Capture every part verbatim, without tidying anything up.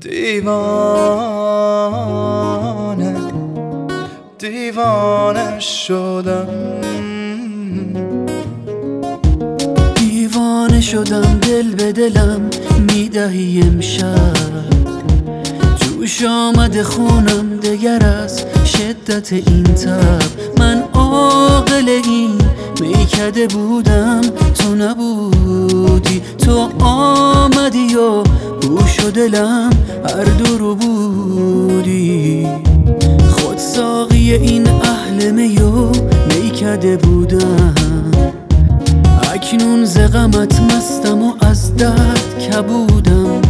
دیوانه دیوانه شدم دیوانه شدم دل به دلم میدهی امشب جوش آمده خونم دگر از شدت این تب من عاقل این میکده بودم تو نبودی تو آمدی و گوش و دلم هر دو رو بودی خود ساقی این اهل میو میکده بودم اکنون ز غمت مستم و از درد کبودم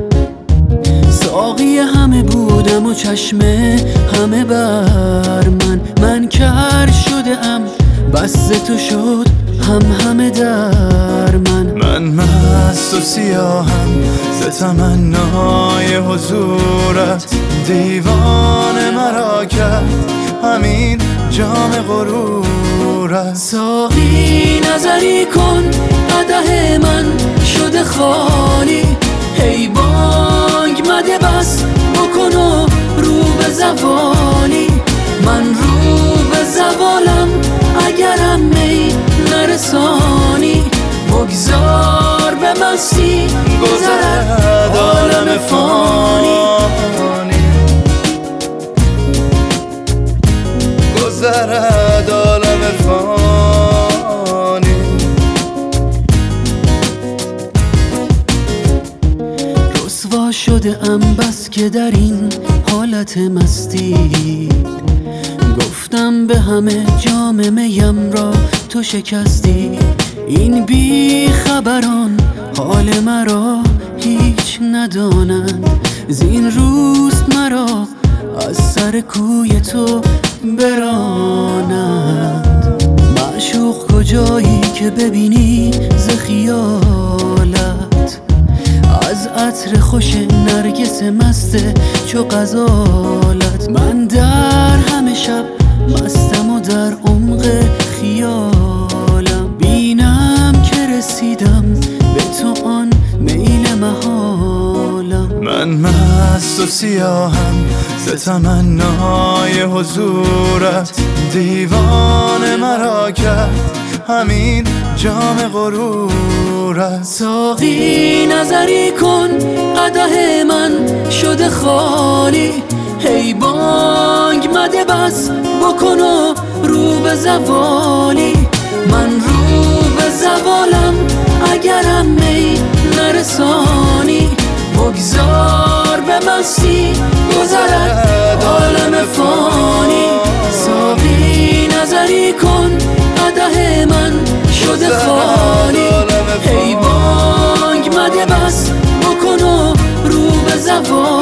ساقی همه بودم و چشمه همه بر من من کر شده ام بس ز تو شد هم همه در من من مست و سیاهم ز تمنای حضورت دیوانه مرا کرد همین جام غرورت ساقی نظری کن قدح من شده خالی هی بانگ مده بس بکن و رو به زوالی من رو به زوالم اگرم می نرسانی بگذار به مستی گذرد عالم فانی گذرد عالم فانی رسوا شده ام بس که در این حالت مستی گفتم به همه جام میم را تو شکستی این بی خبران حال مرا هیچ ندانند زین روست مرا از سر کوی تو برانند معشوق کجایی که ببینی ز خیالت از عطر خوش نرگس مست چو غزالت من در همه شب مستم و در عمق خیالم بینم که رسیدم به تو آن میل محالم من مست و سیاهم ز تمنای حضورت دیوانه مرا کرد همین جام غرورت ساقی نظری کن قدح من شده خالی هی بانگ مده بس بکن و رو به زوالی من رو به زوالم اگرم می نرسانی بگذار به مستی گذرد عالم فانی ساقی نظری کن قدح من شده خالی هی بانگ مده بس بکن و رو به زوالی